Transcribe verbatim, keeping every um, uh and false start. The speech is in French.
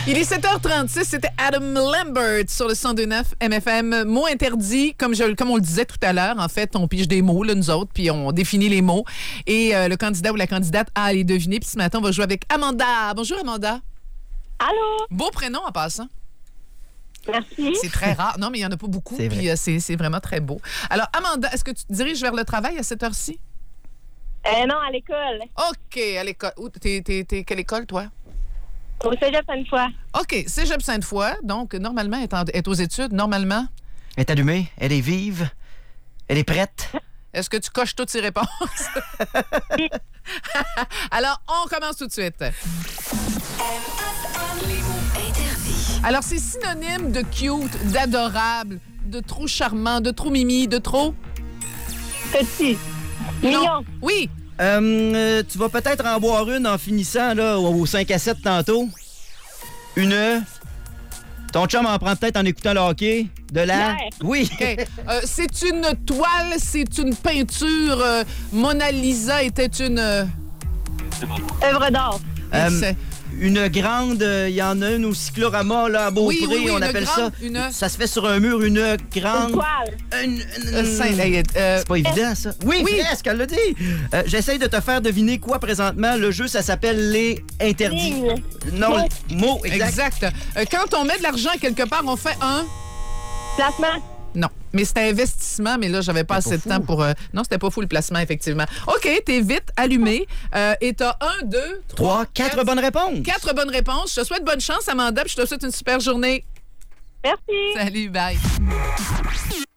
Il est sept heures trente-six, c'était Adam Lambert sur le cent deux neuf M F M. Mot interdit, comme, je, comme on le disait tout à l'heure, en fait, on pige des mots, là, nous autres, puis on définit les mots. Et euh, le candidat ou la candidate a à les deviner. Puis ce matin, on va jouer avec Amanda. Bonjour, Amanda. Allô? Beau prénom en passant. Merci. C'est très rare. Non, mais il n'y en a pas beaucoup, C'est puis euh, c'est, c'est vraiment très beau. Alors, Amanda, est-ce que tu te diriges vers le travail à cette heure-ci? Euh, non, à l'école. OK, à l'école. Où, t'es, t'es, t'es quelle école, toi? Au cégep Sainte-Foy. OK, Cégep Sainte-Foy. Donc, normalement, elle est, en- est aux études. Normalement, Elle est allumée, elle est vive, elle est prête. est-ce que tu coches toutes ces réponses? Alors, on commence tout de suite. Les mots interdits. Alors, c'est synonyme de cute, d'adorable, de trop charmant, de trop mimi, de trop... Petit. Mignon. Non. Oui. Euh, euh, tu vas peut-être en boire une en finissant là, au au cinq à sept tantôt. Une. Ton chum en prend peut-être en écoutant le hockey. De la. Bière. Oui. OK. Euh, c'est une toile, c'est une peinture. euh, Mona Lisa était une... euh, Œuvre d'art. Euh, c'est- Une grande, il y en a une au cyclorama là, à Beaupré, Oui, oui, oui, on une appelle grande, ça. une- Ça se fait sur un mur, une grande. Une toile. Une- une- euh, Saint- euh, euh, C'est pas évident, ça. Oui, Oui. presque, elle l'a dit. Euh, J'essaye de te faire deviner quoi présentement. Le jeu, ça s'appelle les interdits. Ligne. Non, Mot. mots, exact. exact. Euh, quand on met de l'argent quelque part, on fait un... Placement. Non, mais c'était investissement, mais là, j'avais pas C'était assez pas de temps fou. pour... euh, Non, c'était pas fou le placement, effectivement. OK, t'es vite allumé. Euh, et t'as un, deux, Trois, quatre bonnes réponses. Quatre bonnes réponses. Je te souhaite bonne chance, Amanda, puis je te souhaite une super journée. Merci. Salut, bye.